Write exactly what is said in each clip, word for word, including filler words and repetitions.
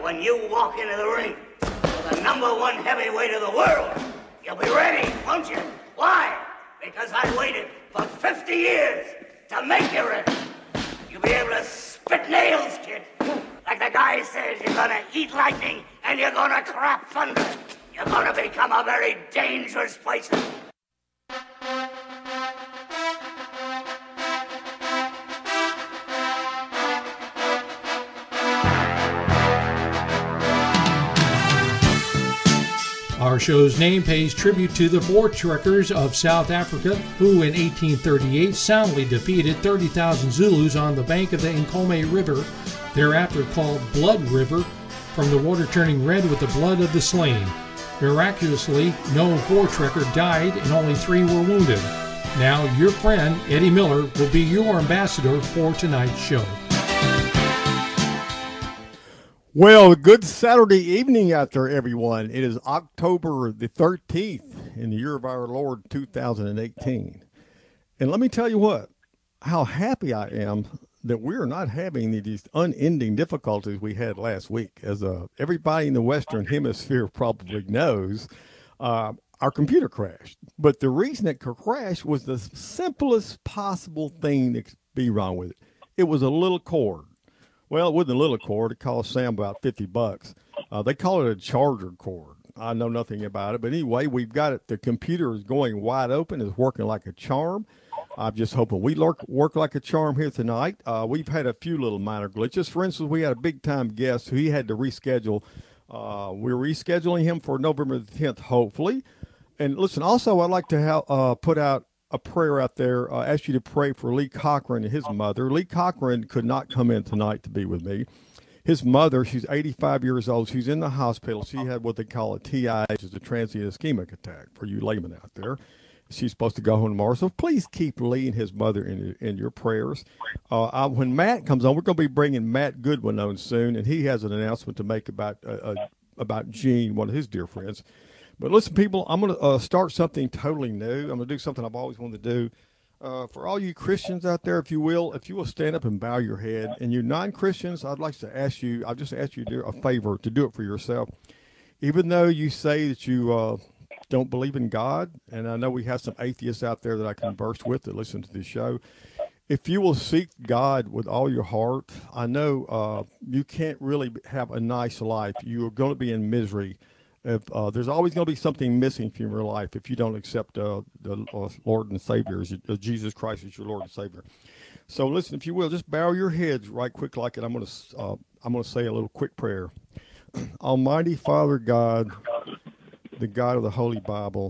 when you walk into the ring with the number one heavyweight of the world, you'll be ready, won't you? Why? Because I waited for fifty years to make you ready. You'll be able to spit nails, kid. Like the guy says, you're gonna eat lightning and you're gonna crap thunder. You're gonna become a very dangerous person. Our show's name pays tribute to the Voortrekkers of South Africa, who in eighteen thirty-eight soundly defeated thirty thousand Zulus on the bank of the Nkomo River, thereafter called Blood River, from the water turning red with the blood of the slain. Miraculously, no Voortrekker died and only three were wounded. Now, your friend, Eddie Miller, will be your ambassador for tonight's show. Well, good Saturday evening out there, everyone. It is October the thirteenth in the year of our Lord, two thousand eighteen. And let me tell you what, how happy I am that we're not having these unending difficulties we had last week. As uh, everybody in the Western Hemisphere probably knows, uh, our computer crashed. But the reason it crashed was the simplest possible thing that could be wrong with it. It was a little cord. Well, it wasn't a little cord. It cost Sam about fifty bucks. Uh, they call it a charger cord. I know nothing about it. But anyway, we've got it. The computer is going wide open. It's working like a charm. I'm just hoping we work, work like a charm here tonight. Uh, we've had a few little minor glitches. For instance, we had a big-time guest who he had to reschedule. Uh, we're rescheduling him for November the tenth, hopefully. And listen, also, I'd like to have, uh, put out a prayer out there. I uh, ask you to pray for Lee Cochran and his mother. Lee Cochran could not come in tonight to be with me. His mother, she's eighty-five years old. She's in the hospital. She had what they call a T I A, which is a transient ischemic attack for you laymen out there. She's supposed to go home tomorrow. So please keep Lee and his mother in, in your prayers. Uh, I, when Matt comes on, we're going to be bringing Matt Goodwin on soon, and he has an announcement to make about uh, uh, about Gene, one of his dear friends. But listen, people, I'm going to uh, start something totally new. I'm going to do something I've always wanted to do. Uh, for all you Christians out there, if you will, if you will stand up and bow your head. And you non-Christians, I'd like to ask you, I'll just ask you to do a favor, to do it for yourself. Even though you say that you uh, don't believe in God, and I know we have some atheists out there that I converse with that listen to this show, if you will seek God with all your heart, I know uh, you can't really have a nice life. You are going to be in misery. If, uh, there's always going to be something missing from your life if you don't accept uh, the uh, Lord and Savior, as, uh, Jesus Christ as your Lord and Savior. So listen, if you will, just bow your heads right quick like it. I'm going to uh, I'm going to say a little quick prayer. Almighty Father God, the God of the Holy Bible,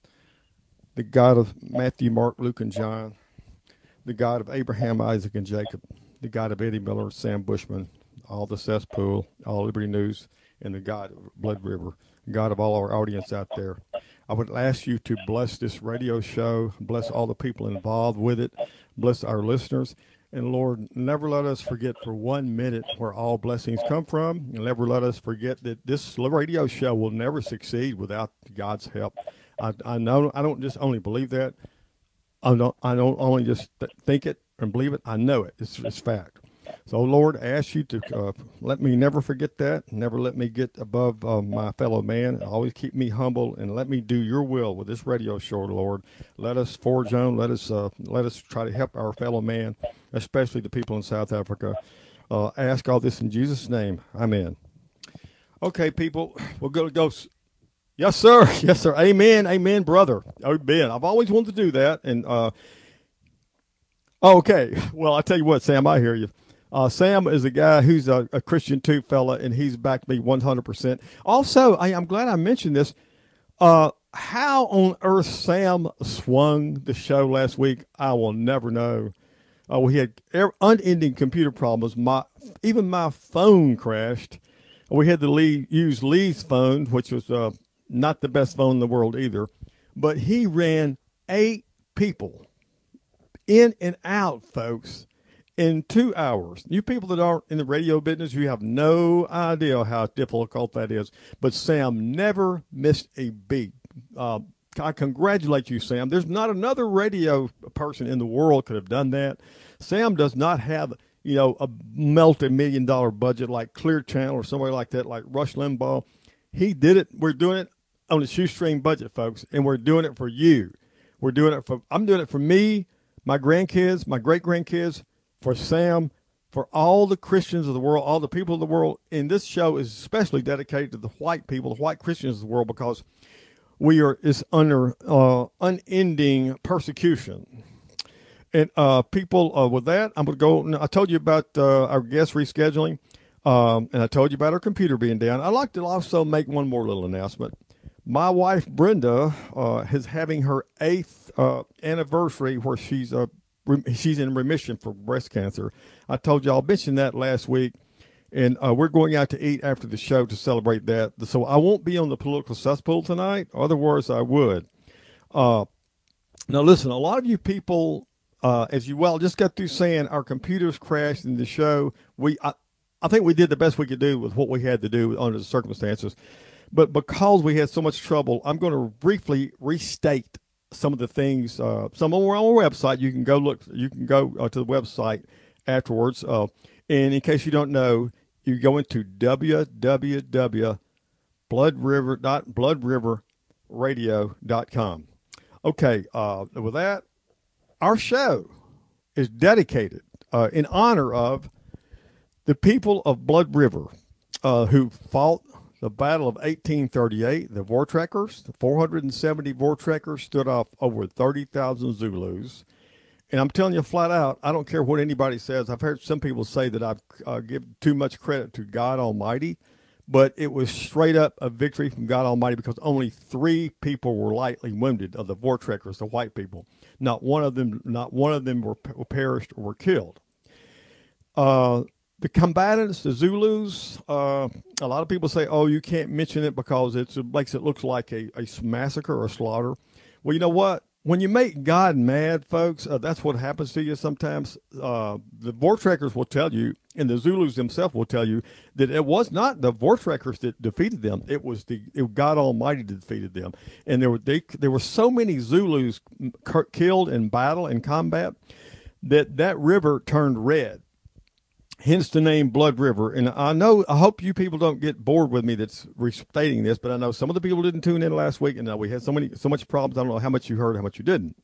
the God of Matthew, Mark, Luke, and John, the God of Abraham, Isaac, and Jacob, the God of Eddie Miller, Sam Bushman, all the Cesspool, all Liberty News, and the God of Blood River. God of all our audience out there, I would ask you to bless this radio show, bless all the people involved with it, bless our listeners, and Lord, never let us forget for one minute where all blessings come from, and never let us forget that this radio show will never succeed without God's help. I, I know I don't just only believe that. I don't I don't only just th- think it and believe it. I know it. It's, it's fact. So, Lord, I ask you to uh, let me never forget that, never let me get above uh, my fellow man. Always keep me humble and let me do your will with this radio show, Lord. Let us forge on. Let us uh, let us try to help our fellow man, especially the people in South Africa. Uh, I ask all this in Jesus' name. Amen. Okay, people, we're going to go. Yes, sir. Yes, sir. Amen. Amen, brother. Amen. I've always wanted to do that. And uh, okay, well, I tell you what, Sam, I hear you. Uh, Sam is a guy who's a, a Christian too, fella, and he's backed me one hundred percent. Also, I, I'm glad I mentioned this. Uh, how on earth Sam swung the show last week, I will never know. Uh, we had unending computer problems. My even my phone crashed. We had to Lee, use Lee's phone, which was uh, not the best phone in the world either. But he ran eight people in and out, folks, in two hours. You people that aren't in the radio business, you have no idea how difficult that is. But Sam never missed a beat. Uh, I congratulate you, Sam. There's not another radio person in the world could have done that. Sam does not have you know, a multi-million dollar budget like Clear Channel or somewhere like that, like Rush Limbaugh. He did it. We're doing it on a shoestring budget, folks, and we're doing it for you. We're doing it for, I'm doing it for me, my grandkids, my great-grandkids, for Sam, for all the Christians of the world, all the people of the world. And this show is especially dedicated to the white people, the white Christians of the world, because we are is under uh, unending persecution. And uh, people, uh, with that, I'm going to go. I told you about uh, our guest rescheduling, um, and I told you about our computer being down. I'd like to also make one more little announcement. My wife, Brenda, uh, is having her eighth uh, anniversary where she's uh, re- she's in remission for breast cancer. I told you I'll mention that last week, and uh, we're going out to eat after the show to celebrate that. So I won't be on the political cesspool tonight. Otherwise, I would. Uh, now, listen, a lot of you people... Uh, as you well just got through saying, our computers crashed in the show. We, I, I think we did the best we could do with what we had to do under the circumstances. But because we had so much trouble, I'm going to briefly restate some of the things. Uh, some of them are on our website. You can go look. You can go uh, to the website afterwards. Uh, and in case you don't know, you go into w w w dot blood river dot blood river radio dot com. Okay. Uh, with that. Our show is dedicated uh, in honor of the people of Blood River uh, who fought the Battle of eighteen thirty-eight. The Voortrekkers, the four hundred seventy Voortrekkers stood off over thirty thousand Zulus. And I'm telling you flat out, I don't care what anybody says. I've heard some people say that I've uh, given too much credit to God Almighty, but it was straight up a victory from God Almighty because only three people were lightly wounded of the Voortrekkers, the white people. Not one of them, not one of them were, were perished or were killed. Uh, the combatants, the Zulus, uh, a lot of people say, oh, you can't mention it because it's, it makes it look like a, a massacre or a slaughter. Well, you know what? When you make God mad, folks, uh, that's what happens to you sometimes. Uh, the Voortrekkers will tell you, and the Zulus themselves will tell you, that it was not the Voortrekkers that defeated them. It was the it, God Almighty that defeated them. And there were they, there were so many Zulus killed in battle and combat that that river turned red. Hence the name Blood River. And I know, I hope you people don't get bored with me that's restating this, but I know some of the people didn't tune in last week, and uh, we had so many, so much problems. I don't know how much you heard, how much you didn't.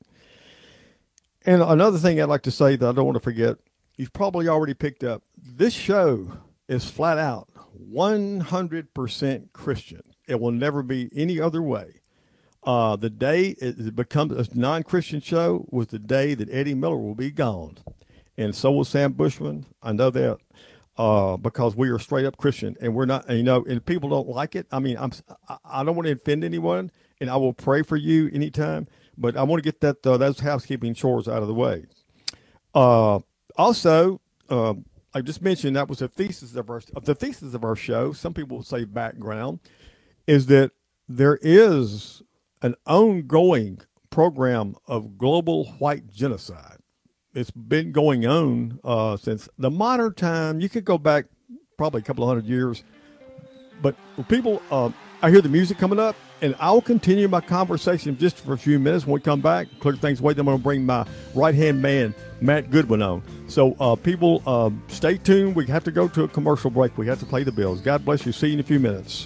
And another thing I'd like to say that I don't want to forget, you've probably already picked up, this show is flat out one hundred percent Christian. It will never be any other way. Uh, the day it becomes a non-Christian show was the day that Eddie Miller will be gone. And so will Sam Bushman. I know that uh, because we are straight up Christian, and we're not. And, you know, and people don't like it. I mean, I'm. I don't want to offend anyone, and I will pray for you anytime. But I want to get that uh, those housekeeping chores out of the way. Uh, also, uh, I just mentioned that was the thesis of our the thesis of our show. Some people will say background is that there is an ongoing program of global white genocide. It's been going on uh, since the modern time. You could go back probably a couple of hundred years. But people, uh, I hear the music coming up, and I'll continue my conversation just for a few minutes. When we come back, clear things away, then I'm going to bring my right-hand man, Matt Goodwin, on. So uh, people, uh, stay tuned. We have to go to a commercial break. We have to pay the bills. God bless you. See you in a few minutes.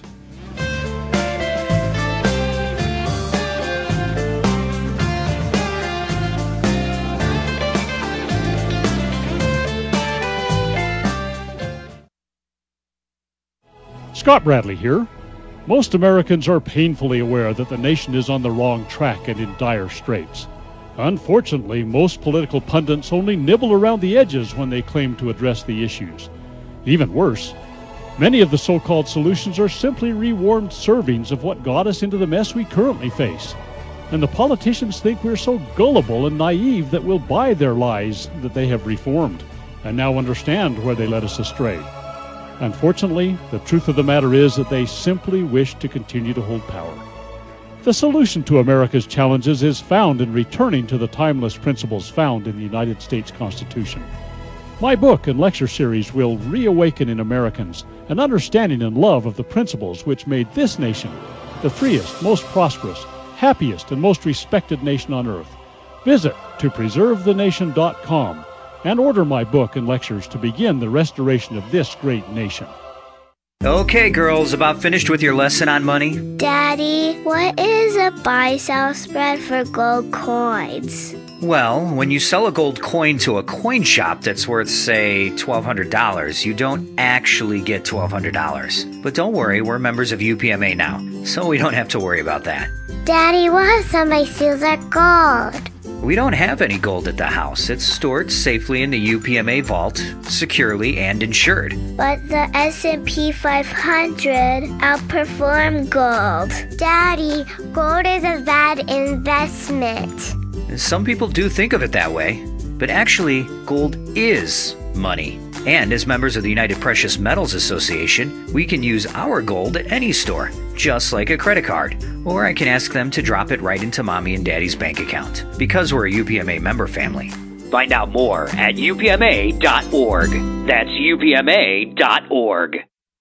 Scott Bradley here. Most Americans are painfully aware that the nation is on the wrong track and in dire straits. Unfortunately, most political pundits only nibble around the edges when they claim to address the issues. Even worse, many of the so-called solutions are simply rewarmed servings of what got us into the mess we currently face. And the politicians think we're so gullible and naive that we'll buy their lies that they have reformed and now understand where they led us astray. Unfortunately, the truth of the matter is that they simply wish to continue to hold power. The solution to America's challenges is found in returning to the timeless principles found in the United States Constitution. My book and lecture series will reawaken in Americans an understanding and love of the principles which made this nation the freest, most prosperous, happiest, and most respected nation on earth. Visit to preserve the nation dot com and order my book and lectures to begin the restoration of this great nation. Okay, girls, about finished with your lesson on money? Daddy, what is a buy-sell spread for gold coins? Well, when you sell a gold coin to a coin shop that's worth, say, twelve hundred dollars, you don't actually get twelve hundred dollars. But don't worry, we're members of U P M A now, so we don't have to worry about that. Daddy, what if somebody steals our gold? We don't have any gold at the house. It's stored safely in the U P M A vault, securely and insured. But the S and P five hundred outperformed gold. Daddy, gold is a bad investment. Some people do think of it that way, but actually, gold is money. And as members of the United Precious Metals Association, we can use our gold at any store, just like a credit card. Or I can ask them to drop it right into Mommy and Daddy's bank account, because we're a U P M A member family. Find out more at U P M A dot org. That's U P M A dot org.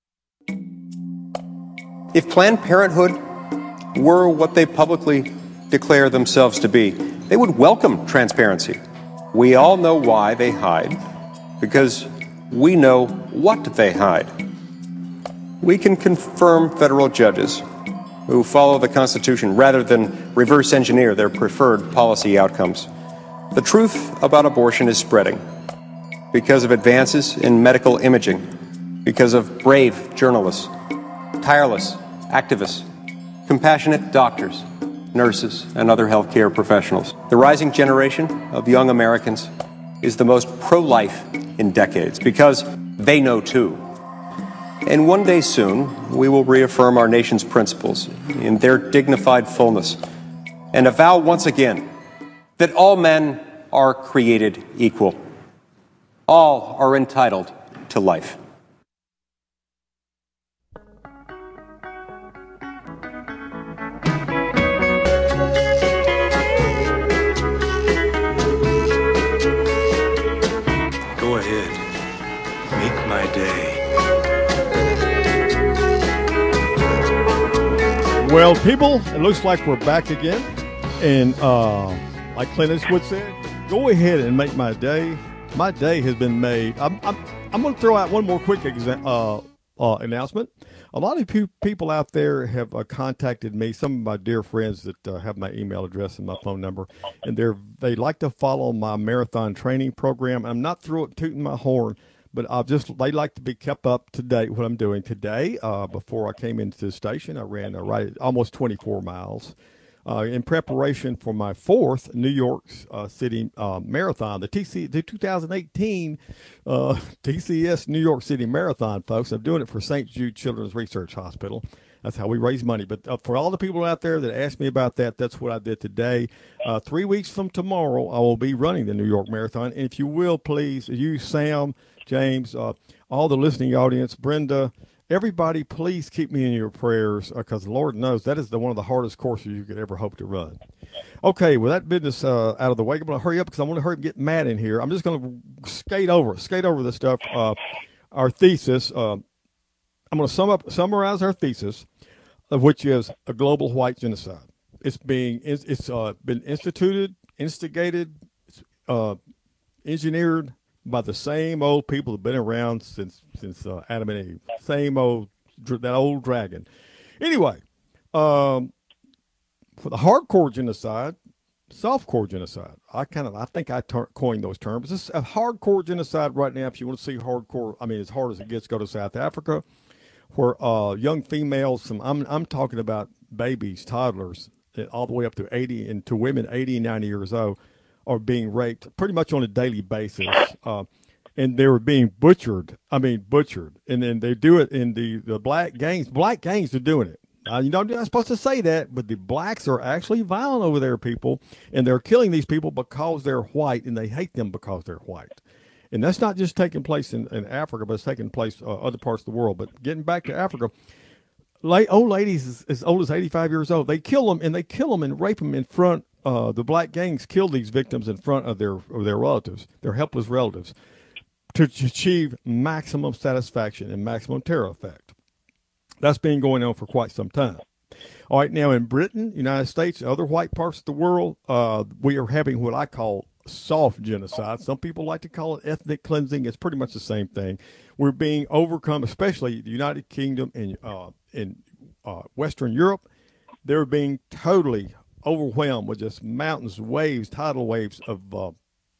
If Planned Parenthood were what they publicly declare themselves to be, they would welcome transparency. We all know why they hide, because we know what they hide. We can confirm federal judges who follow the Constitution rather than reverse engineer their preferred policy outcomes. The truth about abortion is spreading because of advances in medical imaging, because of brave journalists, tireless activists, compassionate doctors, nurses, and other healthcare professionals. The rising generation of young Americans is the most pro-life in decades because they know too. And one day soon, we will reaffirm our nation's principles in their dignified fullness and avow once again that all men are created equal. All are entitled to life. Go ahead. Make my day. Well, people, it looks like we're back again. And uh, like Clint Eastwood said, go ahead and make my day. My day has been made. I'm, I'm, I'm going to throw out one more quick exa- uh, uh, announcement. A lot of pe- people out there have uh, contacted me, some of my dear friends that uh, have my email address and my phone number, and they're they like to follow my marathon training program. I'm not through it tooting my horn, but I've just they like to be kept up to date what I'm doing today. Uh, before I came into the station, I ran uh, right almost twenty-four miles uh, in preparation for my fourth New York uh, City uh, marathon, the T C the two thousand eighteen uh, T C S New York City Marathon, folks. I'm doing it for Saint Jude Children's Research Hospital. That's how we raise money. But uh, for all the people out there that asked me about that, that's what I did today. Uh, three weeks from tomorrow, I will be running the New York Marathon. And if you will, please, you, Sam, James, uh, all the listening audience, Brenda, everybody, please keep me in your prayers because Lord knows that is the one of the hardest courses you could ever hope to run. Okay, with that business uh, out of the way, I'm going to hurry up because I want to hurry up and get Matt in here. I'm just going to skate over, skate over this stuff. Uh, our thesis, uh, I'm going to sum up, summarize our thesis, of which is a global white genocide. It's being, it's, it's uh, been instituted, instigated, uh, engineered by the same old people that have been around since since uh, Adam and Eve. Same old, that old dragon. Anyway, um, for the hardcore genocide, softcore genocide, I kind of, I think I ter- coined those terms. It's a hardcore genocide right now. If you want to see hardcore, I mean, as hard as it gets, go to South Africa, where uh, young females, some, I'm I'm talking about babies, toddlers, all the way up to eighty, and to women eighty, ninety years old, are being raped pretty much on a daily basis. Uh, and they were being butchered. I mean, butchered. And then they do it in the, the black gangs. Black gangs are doing it. Uh, you know, I'm not supposed to say that, but the blacks are actually violent over there, people. And they're killing these people because they're white, and they hate them because they're white. And that's not just taking place in, in Africa, but it's taking place uh, other parts of the world. But getting back to Africa, late, old ladies as, as old as eighty-five years old, they kill them, and they kill them and rape them in front. Uh, the black gangs kill these victims in front of their of their relatives, their helpless relatives, to, to achieve maximum satisfaction and maximum terror effect. That's been going on for quite some time. All right, now in Britain, United States, other white parts of the world, uh, we are having what I call soft genocide. Some people like to call it ethnic cleansing. It's pretty much the same thing. We're being overcome, especially the United Kingdom and uh, in uh, Western Europe. They're being totally overwhelmed with just mountains, waves, tidal waves of uh,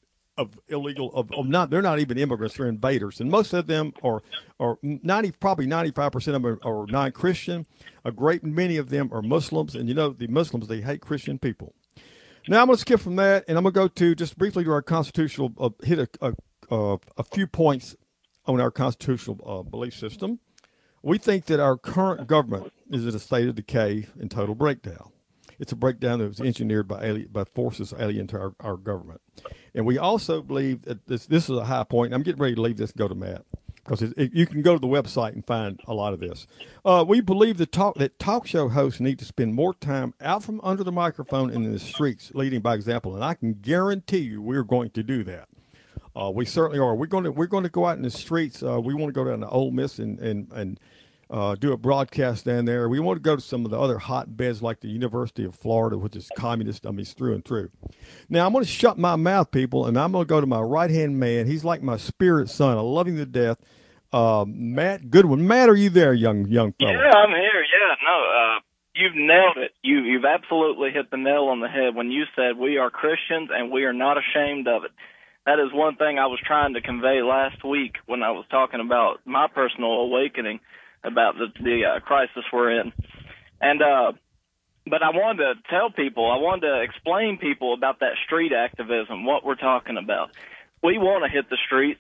of illegal of, of not. They're not even immigrants; they're invaders, and most of them are are ninety, probably ninety five percent of them are, are non-Christian. A great many of them are Muslims, and you know the Muslims, they hate Christian people. Now I'm going to skip from that, and I'm going to go to just briefly to our constitutional uh, hit a, a uh, a few points on our constitutional uh, belief system. We think that our current government is in a state of decay and total breakdown. It's a breakdown that was engineered by alien, by forces alien to our, our government. And we also believe that this this is a high point. I'm getting ready to leave this and go to Matt, because it, it, you can go to the website and find a lot of this. Uh, we believe that talk, that talk show hosts need to spend more time out from under the microphone and in the streets, leading by example. And I can guarantee you we're going to do that. Uh, we certainly are. We're going to we're going to go out in the streets. Uh, we want to go down to Ole Miss and and and uh, do a broadcast down there. We want to go to some of the other hotbeds like the University of Florida, which is communist. I mean, it's through and through. Now I'm going to shut my mouth, people, and I'm going to go to my right hand man. He's like my spirit son. I love him to death. Uh, Matt Goodwin. Matt, are you there, young young fellow? Yeah, I'm here. Yeah, no, uh, you've nailed it. You you've absolutely hit the nail on the head when you said we are Christians and we are not ashamed of it. That is one thing I was trying to convey last week when I was talking about my personal awakening about the, the uh, crisis we're in. And, uh, but I wanted to tell people, I wanted to explain people about that street activism, what we're talking about. We want to hit the streets,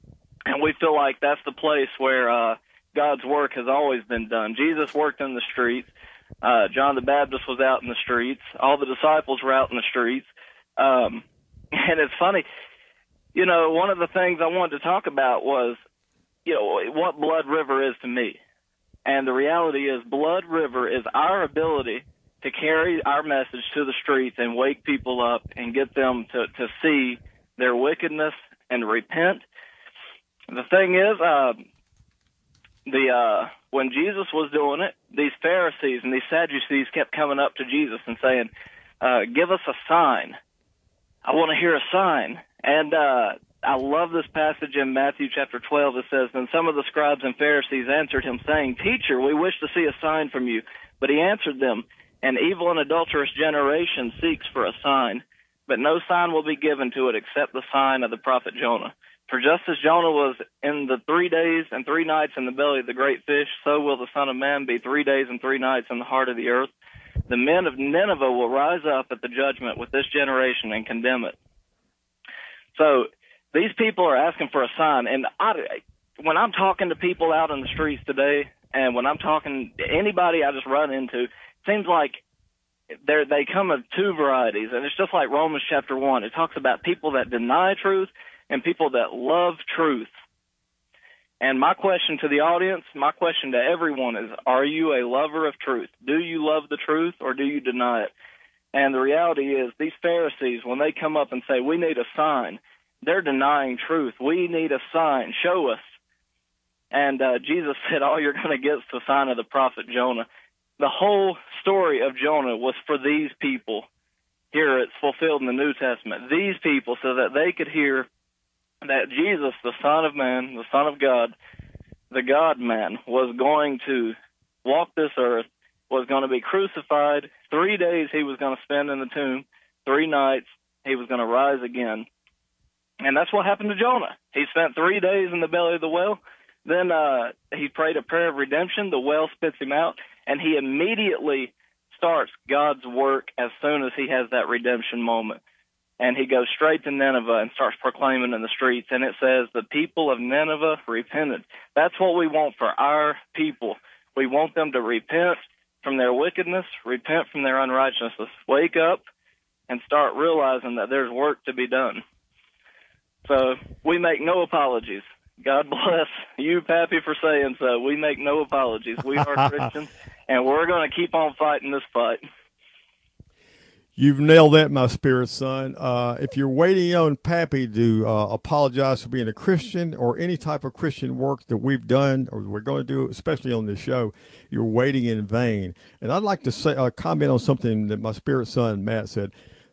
and we feel like that's the place where uh, God's work has always been done. Jesus worked in the streets. Uh, John the Baptist was out in the streets. All the disciples were out in the streets. Um, and it's funny. You know, one of the things I wanted to talk about was, you know, what Blood River is to me. And the reality is Blood River is our ability to carry our message to the streets and wake people up and get them to, to see their wickedness and repent. The thing is, uh, the uh, when Jesus was doing it, these Pharisees and these Sadducees kept coming up to Jesus and saying, uh, give us a sign. I want to hear a sign. And uh, I love this passage in Matthew chapter twelve. It says, then some of the scribes and Pharisees answered him, saying, Teacher, we wish to see a sign from you. But he answered them, an evil and adulterous generation seeks for a sign, but no sign will be given to it except the sign of the prophet Jonah. For just as Jonah was in the three days and three nights in the belly of the great fish, so will the Son of Man be three days and three nights in the heart of the earth. The men of Nineveh will rise up at the judgment with this generation and condemn it. So these people are asking for a sign, and I, when I'm talking to people out in the streets today, and when I'm talking to anybody I just run into, it seems like they they come of two varieties, and it's just like Romans chapter one. It talks about people that deny truth and people that love truth. And my question to the audience, my question to everyone is, are you a lover of truth? Do you love the truth or do you deny it? And the reality is these Pharisees, when they come up and say, we need a sign, they're denying truth. We need a sign. Show us. And uh, Jesus said, all you're going to get is the sign of the prophet Jonah. The whole story of Jonah was for these people. Here it's fulfilled in the New Testament. These people, so that they could hear that Jesus, the Son of Man, the Son of God, the God-man, was going to walk this earth, was going to be crucified. Three days he was going to spend in the tomb. Three nights he was going to rise again. And that's what happened to Jonah. He spent three days in the belly of the whale. Then uh, he prayed a prayer of redemption. The whale spits him out, and he immediately starts God's work as soon as he has that redemption moment. And he goes straight to Nineveh and starts proclaiming in the streets. And it says, the people of Nineveh repented. That's what we want for our people. We want them to repent from their wickedness, repent from their unrighteousness, wake up and start realizing that there's work to be done. So we make no apologies. God bless you, Pappy, for saying so. We make no apologies. We are Christians, and we're going to keep on fighting this fight. You've nailed that, my spirit son. Uh, if you're waiting on Pappy to uh, apologize for being a Christian or any type of Christian work that we've done or we're going to do, especially on this show, you're waiting in vain. And I'd like to say, uh, comment on something that my spirit son, Matt, said.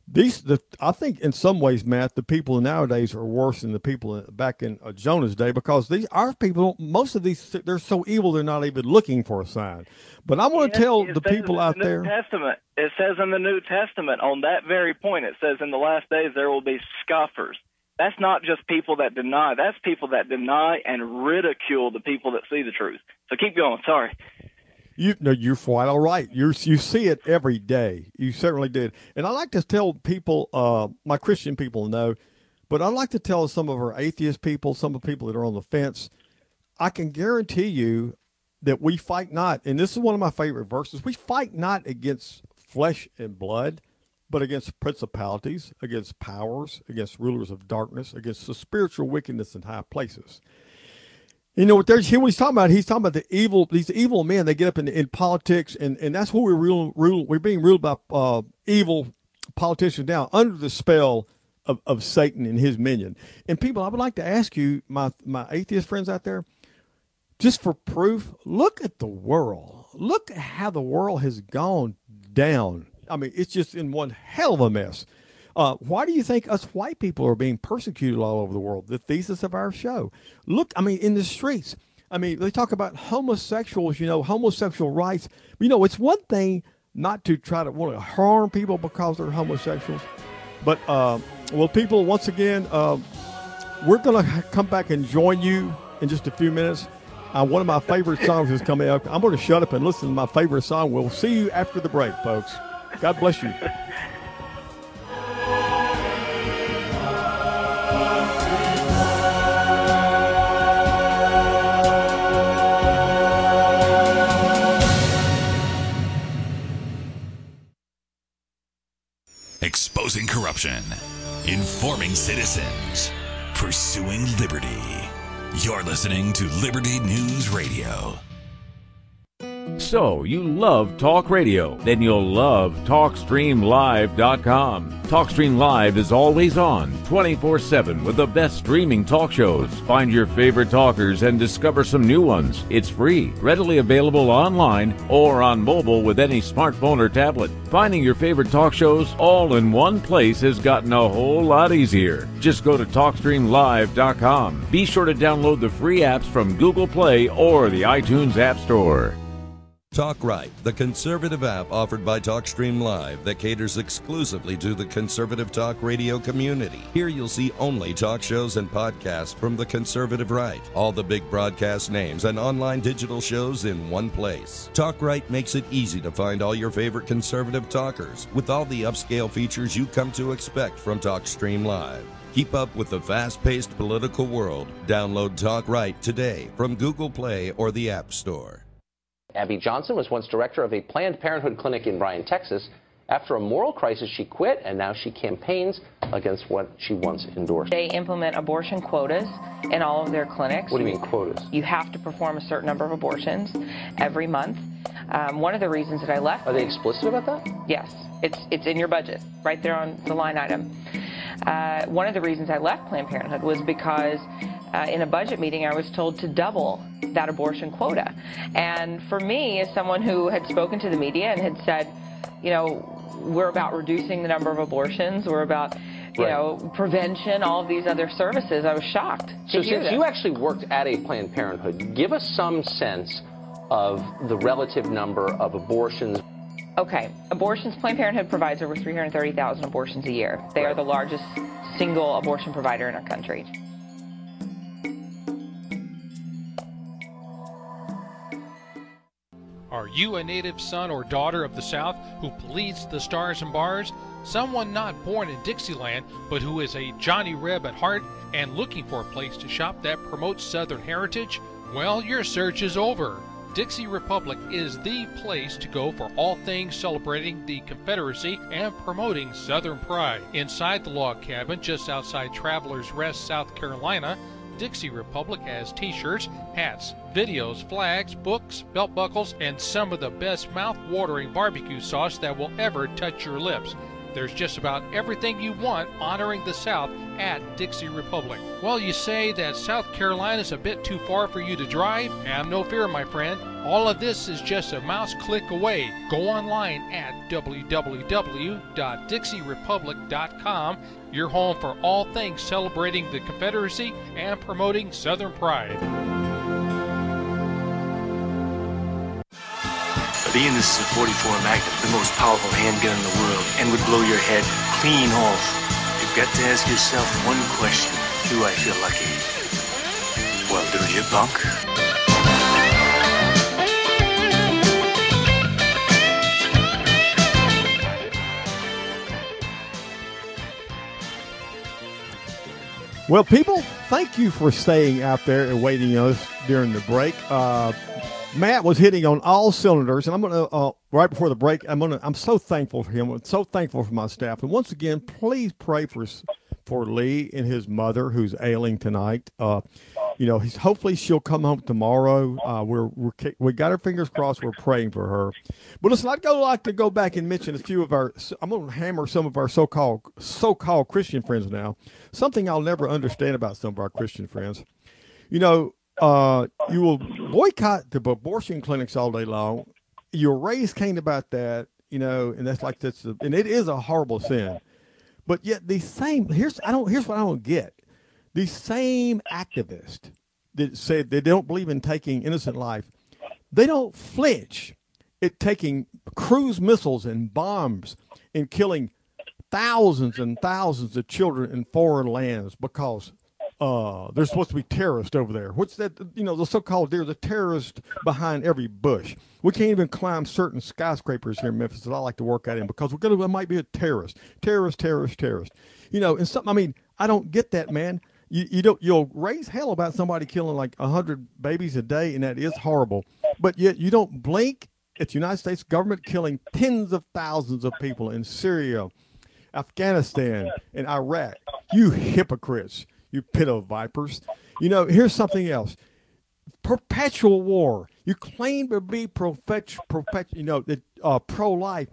These, the, I think, in some ways, Matt, the people nowadays are worse than the people back in uh, Jonah's day, because these our people, most of these, they're so evil they're not even looking for a sign. But I want to Yes, tell it the says people in out the New there. Testament, it says in the New Testament on that very point, it says in the last days there will be scoffers. That's not just people that deny. That's people that deny and ridicule the people that see the truth. So keep going. Sorry. You no, you're quite all right. You you see it every day. You certainly did. And I like to tell people, uh, my Christian people know, but I like to tell some of our atheist people, some of the people that are on the fence, I can guarantee you that we fight not, and this is one of my favorite verses, we fight not against flesh and blood, but against principalities, against powers, against rulers of darkness, against the spiritual wickedness in high places. You know what? There's here. What he's talking about. He's talking about the evil. These evil men. They get up in, in politics, and, and that's what we're rule, rule. We're being ruled by uh, evil politicians now, under the spell of, of Satan and his minion. And people, I would like to ask you, my my atheist friends out there, just for proof, look at the world. Look at how the world has gone down. I mean, it's just in one hell of a mess. Uh, why do you think us white people are being persecuted all over the world? The thesis of our show. Look, I mean, in the streets. I mean, they talk about homosexuals, you know, homosexual rights. You know, it's one thing not to try to want to harm people because they're homosexuals. But, uh, well, people, once again, uh, we're going to come back and join you in just a few minutes. Uh, one of my favorite songs is coming up. I'm going to shut up and listen to my favorite song. We'll see you after the break, folks. God bless you. Exposing corruption, informing citizens, pursuing liberty. You're listening to Liberty News Radio. So, you love talk radio? Then you'll love talk stream live dot com. TalkStream Live is always on, twenty-four seven, with the best streaming talk shows. Find your favorite talkers and discover some new ones. It's free, readily available online or on mobile with any smartphone or tablet. Finding your favorite talk shows all in one place has gotten a whole lot easier. Just go to talk stream live dot com. Be sure to download the free apps from Google Play or the iTunes App Store. Talk Right, the conservative app offered by TalkStream Live that caters exclusively to the conservative talk radio community. Here you'll see only talk shows and podcasts from the conservative right, all the big broadcast names and online digital shows in one place. Talk Right makes it easy to find all your favorite conservative talkers with all the upscale features you come to expect from TalkStream Live. Keep up with the fast-paced political world. Download Talk Right today from Google Play or the App Store. Abby Johnson was once director of a Planned Parenthood clinic in Bryan, Texas. After a moral crisis, she quit, and now she campaigns against what she once endorsed. They implement abortion quotas in all of their clinics. What do you mean quotas? You have to perform a certain number of abortions every month. Um, one of the reasons that I left... Are they explicit about that? Yes. It's, it's in your budget, right there on the line item. Uh, one of the reasons I left Planned Parenthood was because uh, in a budget meeting I was told to double that abortion quota. And for me, as someone who had spoken to the media and had said, you know, we're about reducing the number of abortions, we're about, you right. know, prevention, all of these other services, I was shocked to So hear since this. you actually worked at a Planned Parenthood, give us some sense of the relative number of abortions. Okay, abortions, Planned Parenthood provides over three hundred thirty thousand abortions a year. They right. are the largest single abortion provider in our country. Are you a native son or daughter of the South who bleeds the stars and bars? Someone not born in Dixieland, but who is a Johnny Reb at heart and looking for a place to shop that promotes Southern heritage? Well, your search is over. Dixie Republic is the place to go for all things celebrating the Confederacy and promoting Southern pride. Inside the log cabin just outside Travelers Rest, South Carolina, Dixie Republic has t-shirts, hats, videos, flags, books, belt buckles, and some of the best mouth-watering barbecue sauce that will ever touch your lips. There's just about everything you want honoring the South at Dixie Republic. Well, you say that South Carolina's a bit too far for you to drive? Have no fear, my friend. All of this is just a mouse click away. Go online at w w w dot dixie republic dot com, your home for all things celebrating the Confederacy and promoting Southern pride. Being this is a forty-four Magnum, the most powerful handgun in the world, and would blow your head clean off. You've got to ask yourself one question. Do I feel lucky? Well, do you, punk? Well, people, thank you for staying out there and waiting on us during the break. Uh, Matt was hitting on all cylinders, and I'm going to, uh, right before the break, I'm going to, I'm so thankful for him. I'm so thankful for my staff. And once again, please pray for for Lee and his mother, who's ailing tonight. Uh, you know, he's hopefully she'll come home tomorrow. Uh, we're, we're we got our fingers crossed. We're praying for her. But listen, I'd go like to go back and mention a few of our. I'm going to hammer some of our so-called so-called Christian friends now. Something I'll never understand about some of our Christian friends. You know, uh, you will boycott the abortion clinics all day long. You'll raise Cain about that. You know, and that's like that's a, and it is a horrible sin. But yet these same here's I don't here's what I don't get. These same activists that said they don't believe in taking innocent life, they don't flinch at taking cruise missiles and bombs and killing thousands and thousands of children in foreign lands because uh, there's supposed to be terrorists over there. What's that? You know, the so-called there's a terrorist behind every bush. We can't even climb certain skyscrapers here in Memphis that I like to work out in because we're gonna there might be a terrorist, terrorist, terrorist, terrorist. You know, and something. I mean, I don't get that, man. You, you don't, you'll raise hell about somebody killing like a hundred babies a day, and that is horrible. But yet you don't blink at the United States government killing tens of thousands of people in Syria, Afghanistan, and Iraq. You hypocrites, you pit of vipers. You know, here's something else. Perpetual war. You claim to be perpetual, perpetu- you know, uh, pro-life.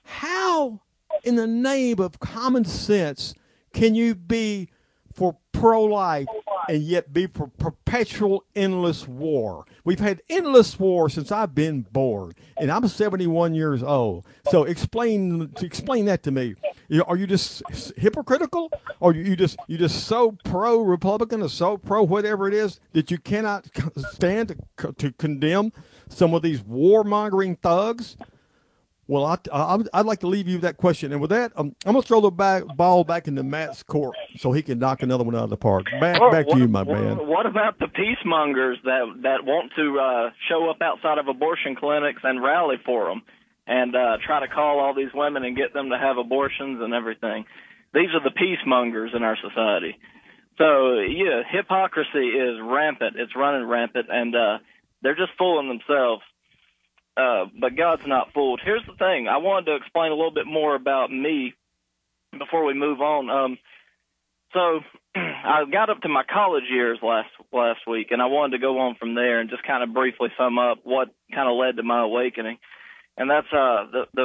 How, in the name of common sense, can you be for pro-life and yet be for perpetual endless war? We've had endless war since I've been born, and I'm seventy-one years old. So explain explain that to me. You know, are you just hypocritical, or you just you just so pro-Republican or so pro whatever it is that you cannot stand to, to condemn some of these warmongering thugs? Well, I, I, I'd like to leave you with that question. And with that, um, I'm going to throw the back, ball back into Matt's court so he can knock another one out of the park. Back, Well, back what, to you, my what, man. What about the peacemongers that that want to uh, show up outside of abortion clinics and rally for them and uh, try to call all these women and get them to have abortions and everything? These are the peacemongers in our society. So, yeah, hypocrisy is rampant. It's running rampant, and uh, they're just fooling themselves. Uh, but God's not fooled. Here's the thing. I wanted to explain a little bit more about me before we move on. Um, so I got up to my college years last last week, and I wanted to go on from there and just kind of briefly sum up what kind of led to my awakening. And that's uh, the the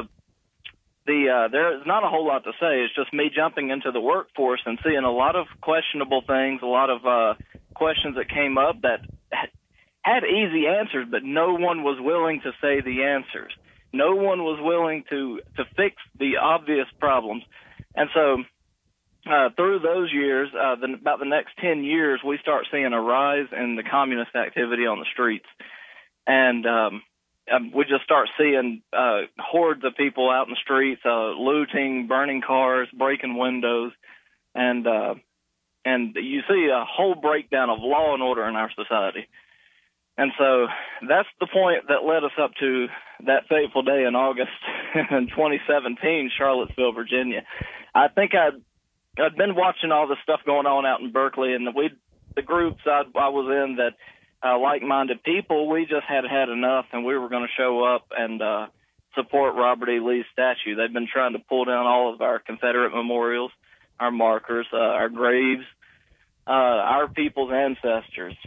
the uh, there's not a whole lot to say. It's just me jumping into the workforce and seeing a lot of questionable things, a lot of uh, questions that came up that had easy answers, but no one was willing to say the answers. No one was willing to, to fix the obvious problems. And so uh, through those years, uh, the, about the next ten years, we start seeing a rise in the communist activity on the streets. And um, um, we just start seeing uh, hordes of people out in the streets, uh, looting, burning cars, breaking windows. And, uh, and you see a whole breakdown of law and order in our society. And so that's the point that led us up to that fateful day in August in twenty seventeen, Charlottesville, Virginia. I think I'd, I'd been watching all this stuff going on out in Berkeley, and we, the groups I, I was in that uh, like-minded people, we just had had enough, and we were going to show up and uh, support Robert E. Lee's statue. They've been trying to pull down all of our Confederate memorials, our markers, uh, our graves, uh, our people's ancestors.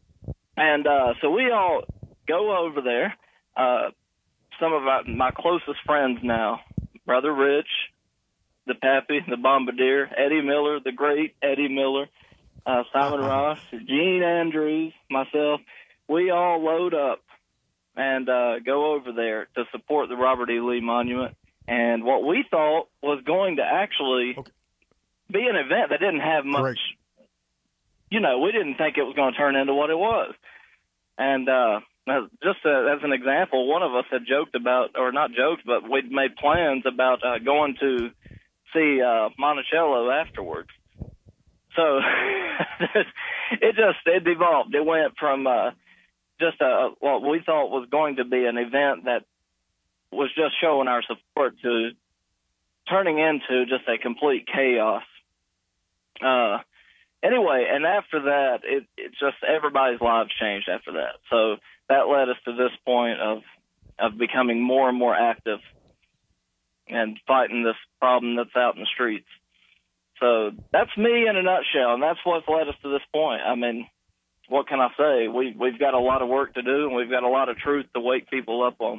And uh, so we all go over there. Uh, some of our, my closest friends now, Brother Rich, the Pappy, the Bombardier, Eddie Miller, the great Eddie Miller, uh, Simon Ross, Gene Andrews, myself, we all load up and uh, go over there to support the Robert E. Lee Monument. And what we thought was going to actually okay. be an event that didn't have much, Great. you know, we didn't think it was going to turn into what it was. And uh, just uh, as an example, one of us had joked about, or not joked, but we'd made plans about uh, going to see uh, Monticello afterwards. So it just, it devolved. It went from uh, just a, what we thought was going to be an event that was just showing our support to turning into just a complete chaos. Uh, anyway, and after that, it, it just, everybody's lives changed after that. So that led us to this point of, of becoming more and more active and fighting this problem that's out in the streets. So that's me in a nutshell, and that's what's led us to this point. I mean, what can I say? We, we've got a lot of work to do, and we've got a lot of truth to wake people up on.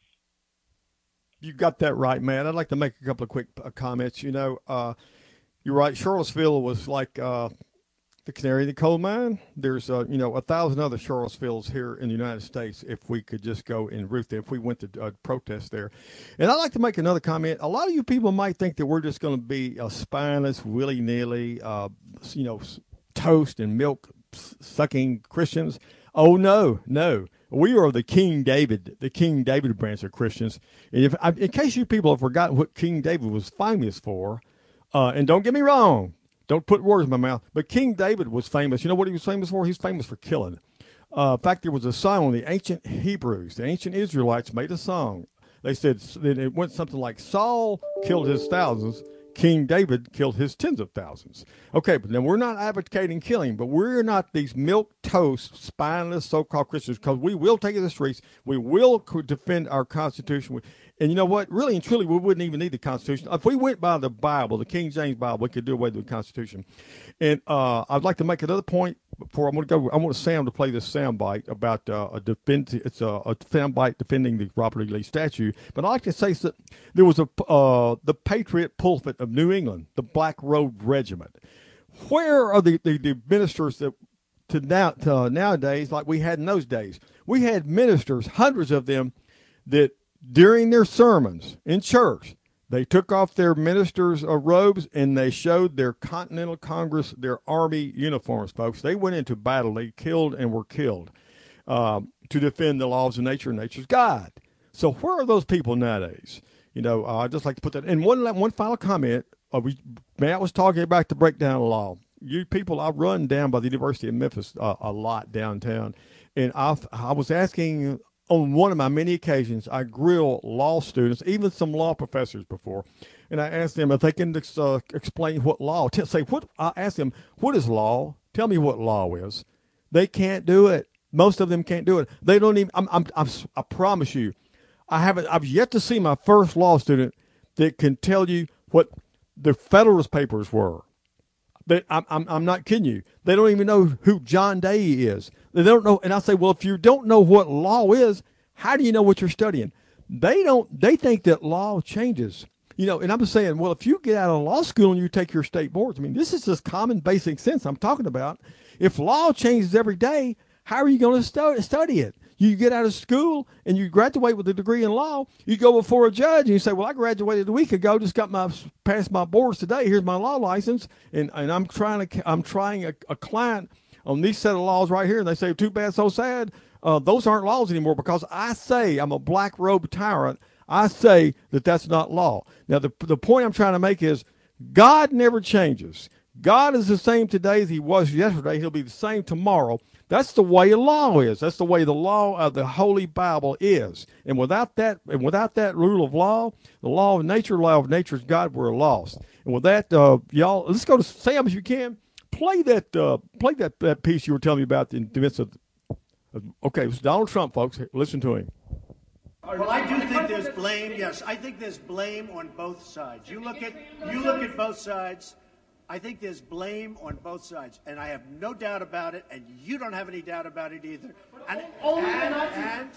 You got that right, man. I'd like to make a couple of quick uh, comments. You know, uh, you're right. Charlottesville was like uh, the canary in the coal mine. There's, uh, you know, a thousand other Charlottesvilles here in the United States if we could just go and root them, if we went to uh, protest there. And I'd like to make another comment. A lot of you people might think that we're just going to be a spineless, willy-nilly, uh, you know, toast and milk sucking Christians. Oh, no, no. We are the King David, the King David branch of Christians. And if, in case you people have forgotten what King David was famous for, uh, and don't get me wrong, don't put words in my mouth, but King David was famous. You know what he was famous for? He was famous for killing. Uh, in fact, there was a song, the ancient Hebrews, the ancient Israelites made a song. They said that it went something like, Saul killed his thousands, King David killed his tens of thousands. Okay, but then we're not advocating killing, but we're not these milquetoast, spineless so-called Christians, because we will take to the streets. We will defend our Constitution. And you know what? Really and truly, we wouldn't even need the Constitution. If we went by the Bible, the King James Bible, we could do away with the Constitution. And uh, I'd like to make another point before I'm going to go. I want Sam to play this sound bite about uh, a defense. It's a, a sound bite defending the Robert E. Lee statue. But I'd like to say that there was a uh, the Patriot Pulpit of New England, the Black Robe Regiment. Where are the, the, the ministers that to now to nowadays, like we had in those days? We had ministers, hundreds of them, that during their sermons in church, they took off their ministers' uh, robes and they showed their Continental Congress, their Army uniforms, folks. They went into battle. They killed and were killed um, to defend the laws of nature and nature's God. So where are those people nowadays? You know, uh, I'd just like to put that. And one one final comment. Uh, we, Matt was talking about the breakdown of law. You people, I run down by the University of Memphis uh, a lot downtown. And I I was asking on one of my many occasions, I grill law students, even some law professors before, and I asked them if they can uh, explain what law. T- say what I asked them, what is law? Tell me what law is. They can't do it. Most of them can't do it. They don't even. I'm, I'm, I'm, I promise you, I haven't. I've yet to see my first law student that can tell you what the Federalist Papers were. But I'm, I'm, I'm not kidding you. They don't even know who John Day is. They don't know. And I say, well, if you don't know what law is, how do you know what you're studying? They don't. They think that law changes. You know, and I'm saying, well, if you get out of law school and you take your state boards, I mean, this is just common basic sense I'm talking about. If law changes every day, how are you going to stu- study it? You get out of school and you graduate with a degree in law. You go before a judge and you say, well, I graduated a week ago, just got my passed my boards today. Here's my law license. And, and I'm trying to, I'm trying a, a client on these set of laws right here. And they say, too bad, so sad. Uh, those aren't laws anymore because I say I'm a black robe tyrant. I say that that's not law. Now, the, the point I'm trying to make is God never changes. God is the same today as he was yesterday. He'll be the same tomorrow. That's the way law is. That's the way the law of the Holy Bible is. And without that, and without that rule of law, the law of nature, law of nature's God, we're lost. And with that, uh, y'all, let's go to Sam if you can. Play that, uh, play that, that piece you were telling me about in the midst of. Uh, okay, it was Donald Trump, folks. Listen to him. Well, I do think there's blame. Yes, I think there's blame on both sides. You look at you look at both sides. I think there's blame on both sides, and I have no doubt about it, and you don't have any doubt about it either. And, and, and,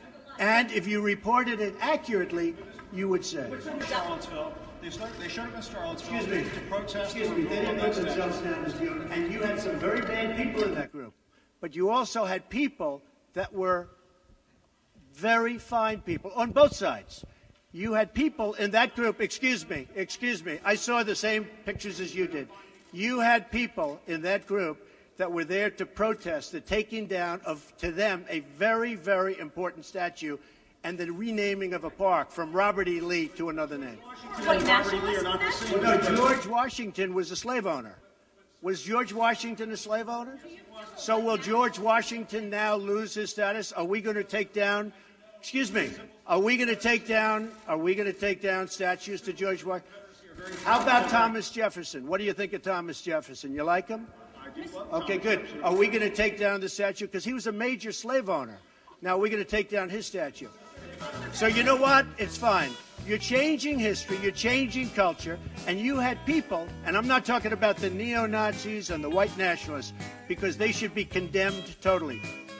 and if you reported it accurately, you would say. Charlottesville. They, started, they showed up in Charlottesville Excuse me. to protest. Excuse me. They didn't put themselves down as you, and you had some very bad people in that group. But you also had people that were very fine people on both sides. You had people in that group, excuse me, excuse me, I saw the same pictures as you did. You had people in that group that were there to protest the taking down of, to them, a very, very important statue and the renaming of a park from Robert E. Lee to another name. No, George Washington was a slave owner. Was George Washington a slave owner? So will George Washington now lose his status? Are we going to take down, excuse me, are we going to take down, are we going to take down statues to George Washington? How about Thomas Jefferson? What do you think of Thomas Jefferson? You like him? Okay, good. Are we going to take down the statue? Because he was a major slave owner. Now, we're going to take down his statue. So you know what? It's fine. You're changing history, you're changing culture, and you had people, and I'm not talking about the neo-Nazis and the white nationalists, because they should be condemned totally.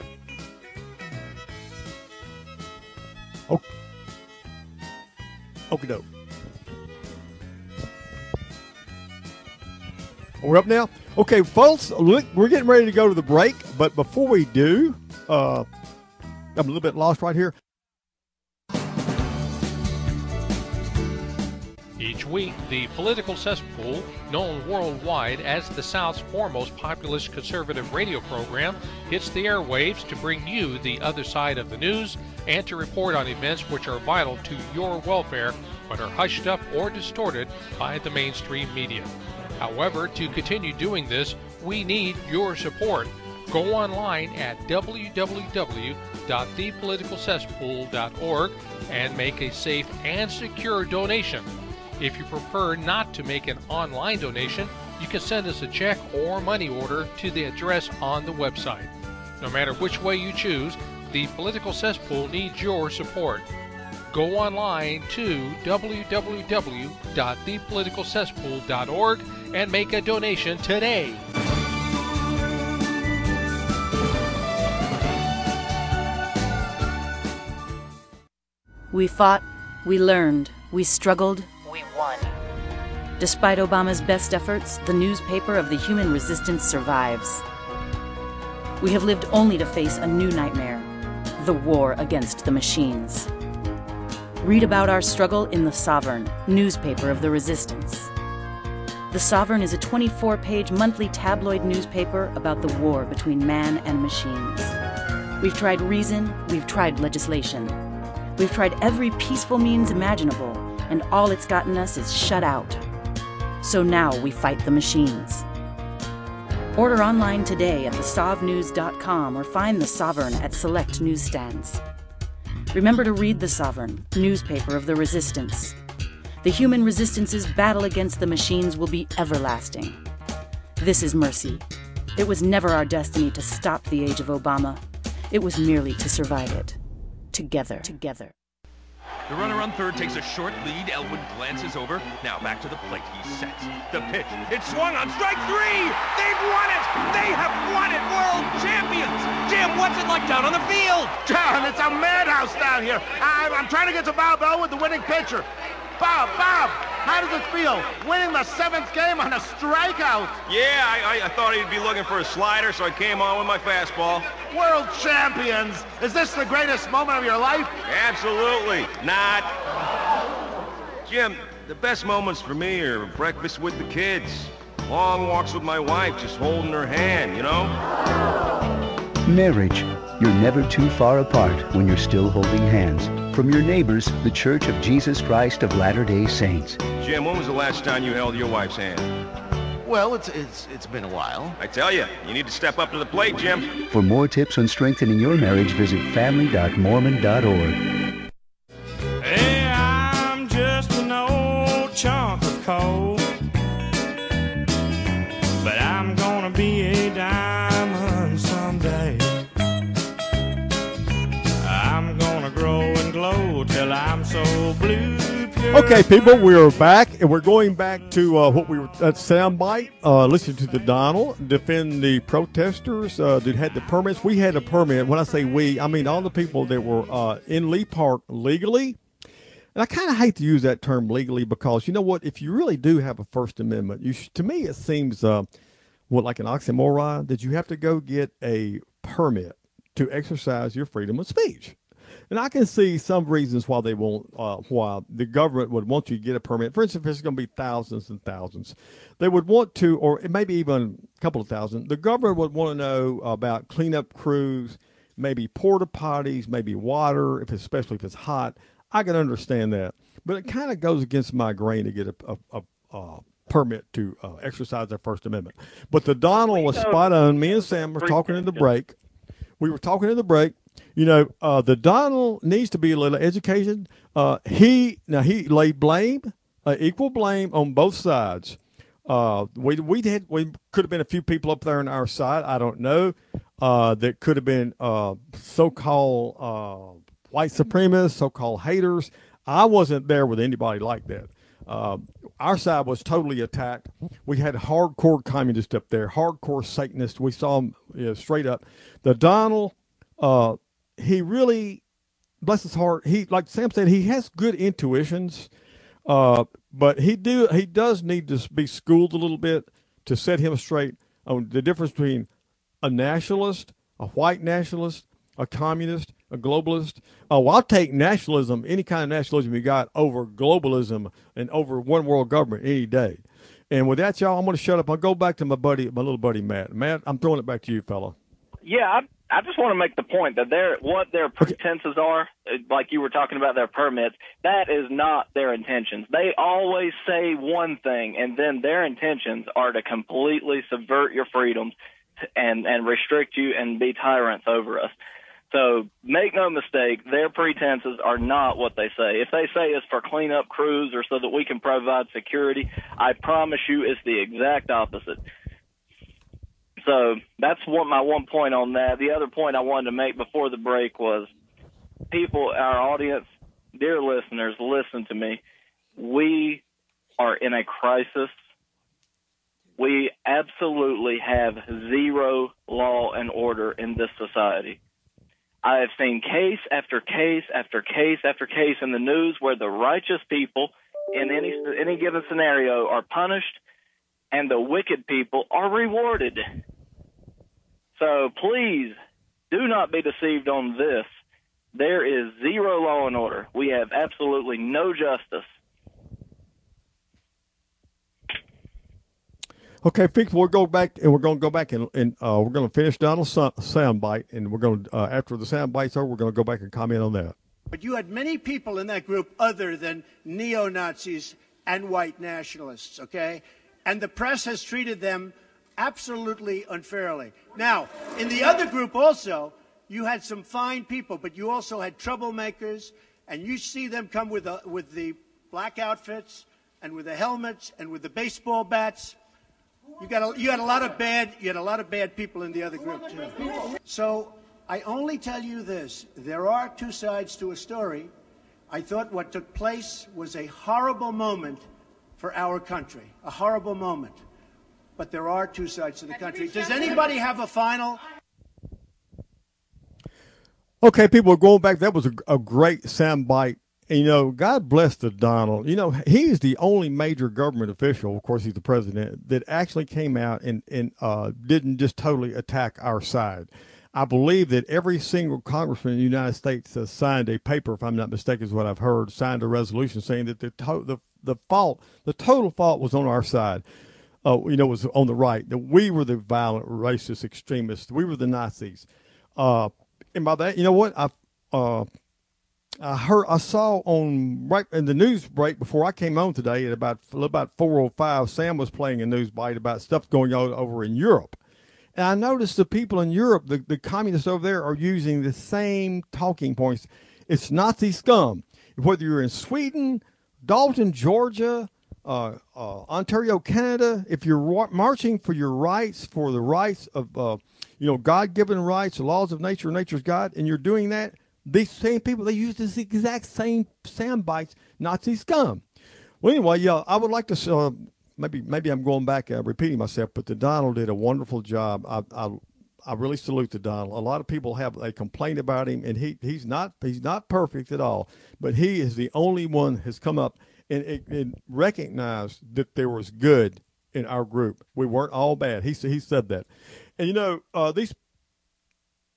Oh. Okie doke. We're up now? Okay, folks, look, we're getting ready to go to the break, but before we do, uh, I'm a little bit lost right here. Each week, the Political Cesspool, known worldwide as the South's foremost populist conservative radio program, hits the airwaves to bring you the other side of the news and to report on events which are vital to your welfare but are hushed up or distorted by the mainstream media. However, to continue doing this, we need your support. Go online at w w w dot the political cesspool dot org and make a safe and secure donation. If you prefer not to make an online donation, you can send us a check or money order to the address on the website. No matter which way you choose, the Political Cesspool needs your support. Go online to w w w dot the political cesspool dot org and make a donation today. We fought, we learned, we struggled, we won. Despite Obama's best efforts, the newspaper of the human resistance survives. We have lived only to face a new nightmare, the war against the machines. Read about our struggle in The Sovereign, newspaper of the resistance. The Sovereign is a twenty-four page monthly tabloid newspaper about the war between man and machines. We've tried reason, we've tried legislation. We've tried every peaceful means imaginable, and all it's gotten us is shut out. So now we fight the machines. Order online today at the sov news dot com or find The Sovereign at select newsstands. Remember to read The Sovereign, newspaper of the resistance. The human resistance's battle against the machines will be everlasting. This is mercy. It was never our destiny to stop the age of Obama. It was merely to survive it. Together. Together. The runner on third takes a short lead. Elwood glances over. Now back to the plate. He sets the pitch. It's swung on strike three. They've won it. They have won it. World champions. Jim, what's it like down on the field? John, it's a madhouse down here. I'm, I'm trying to get to Bob Elwood, the winning pitcher. Bob, Bob, how does it feel winning the seventh game on a strikeout? Yeah, I, I, I thought he'd be looking for a slider, so I came on with my fastball. World champions! Is this the greatest moment of your life? Absolutely not. Jim, the best moments for me are breakfast with the kids, long walks with my wife, just holding her hand, you know? Marriage. You're never too far apart when you're still holding hands. From your neighbors, the Church of Jesus Christ of Latter-day Saints. Jim, when was the last time you held your wife's hand? Well, it's it's it's been a while. I tell you, you need to step up to the plate, Jim. For more tips on strengthening your marriage, visit family dot mormon dot org. Hey, I'm just an old chunk of coal, but I'm gonna be a diamond someday. I'm gonna grow and glow till I'm so blue. Okay, people, we are back, and we're going back to uh, what we were at soundbite. Uh, listen to the Donald defend the protesters uh, that had the permits. We had a permit. When I say we, I mean all the people that were uh, in Lee Park legally. And I kind of hate to use that term legally because, you know what, if you really do have a First Amendment, you should, to me it seems, uh, what, like an oxymoron, that you have to go get a permit to exercise your freedom of speech. And I can see some reasons why they won't, uh, why the government would want you to get a permit. For instance, if it's going to be thousands and thousands, they would want to, or maybe even a couple of thousand, the government would want to know about cleanup crews, maybe porta potties, maybe water, if especially if it's hot. I can understand that. But it kind of goes against my grain to get a, a, a, a permit to uh, exercise their First Amendment. But the Donald was spot on. Me and Sam were talking in the break. We were talking in the break. You know, uh, the Donald needs to be a little educated. Uh, he now he laid blame, uh, equal blame on both sides. Uh, we we did we could have been a few people up there on our side. I don't know. Uh, that could have been uh, so-called uh, white supremacists, so-called haters. I wasn't there with anybody like that. Uh, our side was totally attacked. We had hardcore communists up there, hardcore Satanists. We saw them, you know, straight up. The Donald, uh, he really, bless his heart, he, like Sam said, he has good intuitions, uh, but he do he does need to be schooled a little bit to set him straight on the difference between a nationalist, a white nationalist, a communist, a globalist. Oh, well, I'll take nationalism, any kind of nationalism you got, over globalism and over one world government any day. And with that, y'all, I'm going to shut up. I'll go back to my buddy, my little buddy, Matt. Matt, I'm throwing it back to you, fella. Yeah, I, I just want to make the point that they're, what their pretenses are, like you were talking about their permits, that is not their intentions. They always say one thing, and then their intentions are to completely subvert your freedoms and, and restrict you and be tyrants over us. So make no mistake, their pretenses are not what they say. If they say it's for cleanup crews or so that we can provide security, I promise you it's the exact opposite. So that's one, my one point on that. The other point I wanted to make before the break was, people, our audience, dear listeners, listen to me. We are in a crisis. We absolutely have zero law and order in this society. I have seen case after case after case after case in the news where the righteous people in any any given scenario are punished and the wicked people are rewarded. So please do not be deceived on this. There is zero law and order. We have absolutely no justice. Okay, Fix, we'll go back, and we're going to go back and, and uh, we're going to finish Donald's sound bite, and we're going to, uh, after the sound bite's over, we're going to go back and comment on that. But you had many people in that group other than neo-Nazis and white nationalists, okay? And the press has treated them absolutely unfairly. Now, in the other group also, you had some fine people, but you also had troublemakers, and you see them come with, a, with the black outfits and with the helmets and with the baseball bats. You got a, you had a lot of bad you had a lot of bad people in the other group too. So I only tell you this: there are two sides to a story. I thought what took place was a horrible moment for our country, a horrible moment. But there are two sides to the country. Does anybody have a final? Okay, people are going back. That was a, a great soundbite. And, you know, God bless the Donald. You know, he's the only major government official, of course, he's the president, that actually came out and, and uh, didn't just totally attack our side. I believe that every single congressman in the United States has signed a paper, if I'm not mistaken, is what I've heard, signed a resolution saying that the to- the, the fault, the total fault was on our side. Uh, you know, was on the right, that we were the violent, racist extremists. We were the Nazis. Uh, and by that, you know what? I, uh, I heard, I saw on right in the news break before I came on today at about about four oh five, Sam was playing a news bite about stuff going on over in Europe. And I noticed the people in Europe, the, the communists over there, are using the same talking points. It's Nazi scum. Whether you're in Sweden, Dalton, Georgia, uh, uh, Ontario, Canada, if you're wa- marching for your rights, for the rights of, uh, you know, God-given rights, the laws of nature, nature's God, and you're doing that, these same people, they use this exact same sound bites, Nazi scum. Well, anyway, yeah, I would like to, uh, maybe maybe I'm going back, uh, repeating myself, but the Donald did a wonderful job. I, I I really salute the Donald. A lot of people have a complaint about him, and he he's not he's not perfect at all, but he is the only one has come up and, and, and recognized that there was good in our group. We weren't all bad. He he said that, and you know uh, these.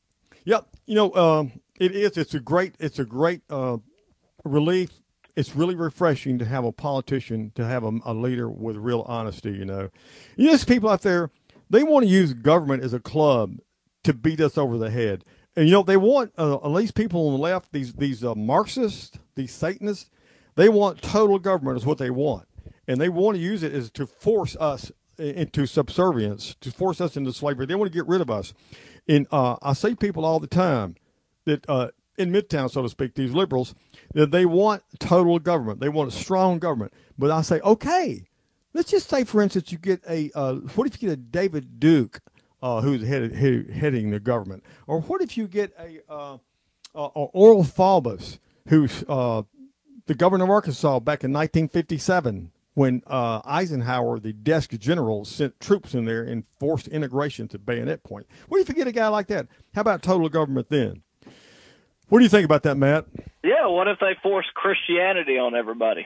Yep. You know, um, it is. It's a great. It's a great uh, relief. It's really refreshing to have a politician, to have a, a leader with real honesty. You know, you know, there's people out there. They want to use government as a club to beat us over the head. And you know, they want uh, at least people on the left. These these uh, Marxists, these Satanists. They want total government is what they want, and they want to use it as to force us into subservience, to force us into slavery. They want to get rid of us. And uh, I see people all the time that uh, in Midtown, so to speak, these liberals, that they want total government. They want a strong government. But I say, okay, let's just say, for instance, you get a, uh, what if you get a David Duke uh, who's head, head, heading the government? Or what if you get a uh, uh, Oral Faubus, who's uh, the governor of Arkansas back in nineteen fifty-seven, when uh, Eisenhower, the desk general, sent troops in there and forced integration to bayonet point. What if you get a guy like that? How about total government then? What do you think about that, Matt? Yeah, what if they force Christianity on everybody?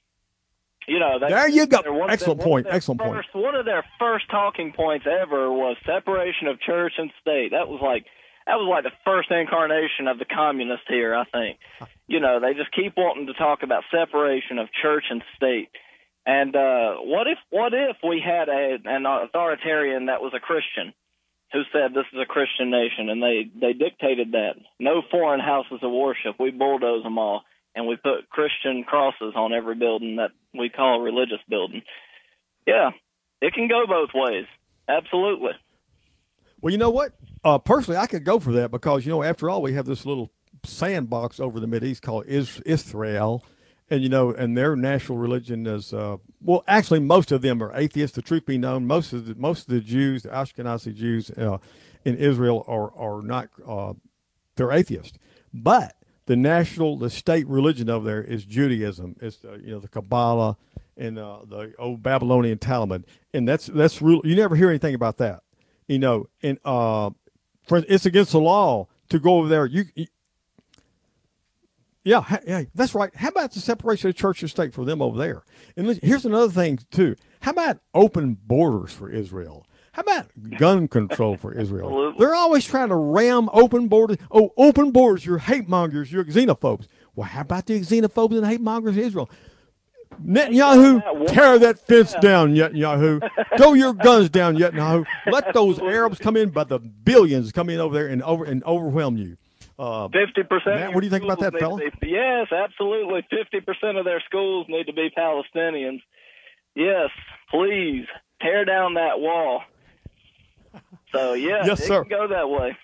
You know, they, there you go. One Excellent their, point. One Excellent first, point. One of their first talking points ever was separation of church and state. That was like that was like the first incarnation of the communists here, I think. You know, they just keep wanting to talk about separation of church and state. And uh, what if what if we had a, an authoritarian that was a Christian who said this is a Christian nation, and they, they dictated that. No foreign houses of worship. We bulldoze them all, and we put Christian crosses on every building that we call a religious building. Yeah, it can go both ways. Absolutely. Well, you know what? Uh, personally, I could go for that because, you know, after all, we have this little sandbox over the Mideast called Is- Israel. And, you know, and their national religion is, uh, well, actually, most of them are atheists. The truth be known, most of the, most of the Jews, the Ashkenazi Jews uh, in Israel are, are not, uh, they're atheists. But the national, the state religion over there is Judaism. It's, uh, you know, the Kabbalah and uh, the old Babylonian Talmud. And that's, that's real. You never hear anything about that, you know. And uh, for, it's against the law to go over there. You, you Yeah, yeah, that's right. How about the separation of church and state for them over there? And here's another thing, too. How about open borders for Israel? How about gun control for Israel? Absolutely. They're always trying to ram open borders. Oh, open borders, you're hate mongers, you're xenophobes. Well, how about the xenophobes and hate mongers in Israel? Netanyahu, tear that fence down, Netanyahu. Throw your guns down, Netanyahu. Let those Arabs come in by the billions, come in over there and over and overwhelm you. Uh, Fifty percent. Matt, what do you think about that, fella? Be, yes, absolutely. Fifty percent of their schools need to be Palestinians. Yes, please tear down that wall. So yeah, yes, it sir. can go that way.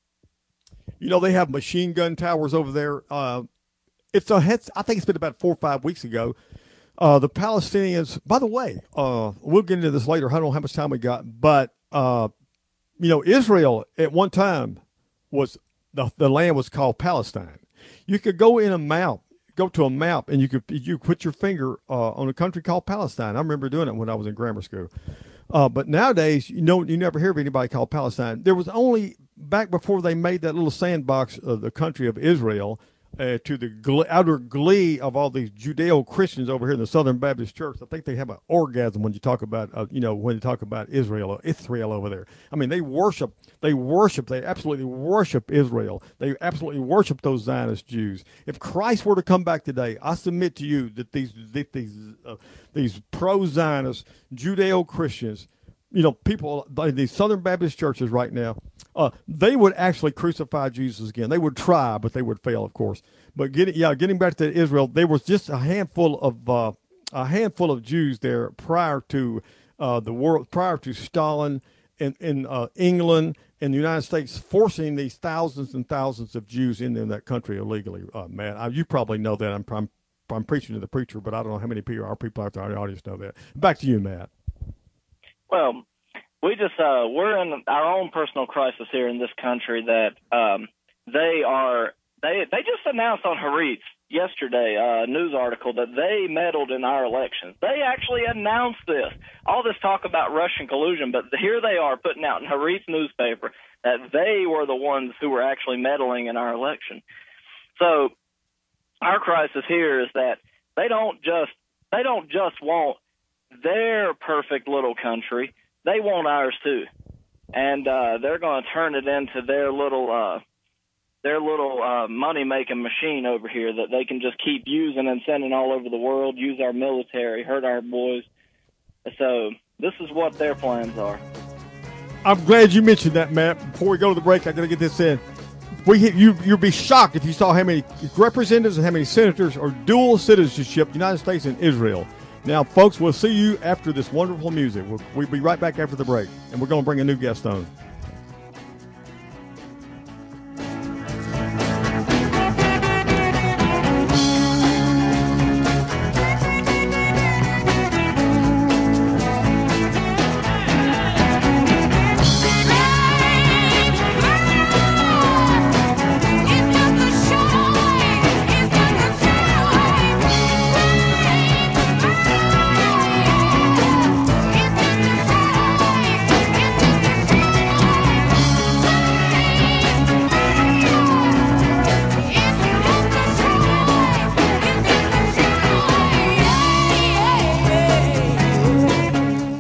You know, they have machine gun towers over there. Uh, it's a. I think it's been about four or five weeks ago. Uh, the Palestinians. By the way, uh, we'll get into this later. I don't know how much time we got, but uh, you know, Israel at one time was. The, the land was called Palestine. You could go in a map, go to a map, and you could you put your finger uh, on a country called Palestine. I remember doing it when I was in grammar school. Uh, but nowadays, you know, you never hear of anybody called Palestine. There was only back before they made that little sandbox of the country of Israel. Uh, to the glee, outer glee of all these Judeo-Christians over here in the Southern Baptist Church. I think they have an orgasm when you talk about, uh, you know, when you talk about Israel or Israel over there. I mean, they worship, they worship, they absolutely worship Israel. They absolutely worship those Zionist Jews. If Christ were to come back today, I submit to you that these that these uh, these pro-Zionist Judeo-Christians, you know, people in these Southern Baptist churches right now, uh, they would actually crucify Jesus again. They would try, but they would fail, of course. But getting, yeah, getting back to Israel, there was just a handful of uh, a handful of Jews there prior to uh, the world, prior to Stalin in in uh, England and the United States forcing these thousands and thousands of Jews into that country illegally. Uh, man, I, you probably know that. I'm, I'm I'm preaching to the preacher, but I don't know how many people our people out there in the audience know that. Back to you, Matt. Well, we just uh, we're in our own personal crisis here in this country that um, they are they they just announced on Haaretz yesterday a uh, news article that they meddled in our elections. They actually announced this. All this talk about Russian collusion, but here they are putting out in Haaretz newspaper that they were the ones who were actually meddling in our election. So our crisis here is that they don't just they don't just want their perfect little country. They want ours too, and uh, they're going to turn it into their little uh, their little uh, money-making machine over here that they can just keep using and sending all over the world, use our military, hurt our boys. So this is what their plans are. I'm glad you mentioned that, Matt. Before we go to the break, I got to get this in. We hit, you you'd be shocked if you saw how many representatives and how many senators are dual citizenship, United States and Israel. Now, folks, we'll see you after this wonderful music. We'll, we'll be right back after the break, and we're going to bring a new guest on.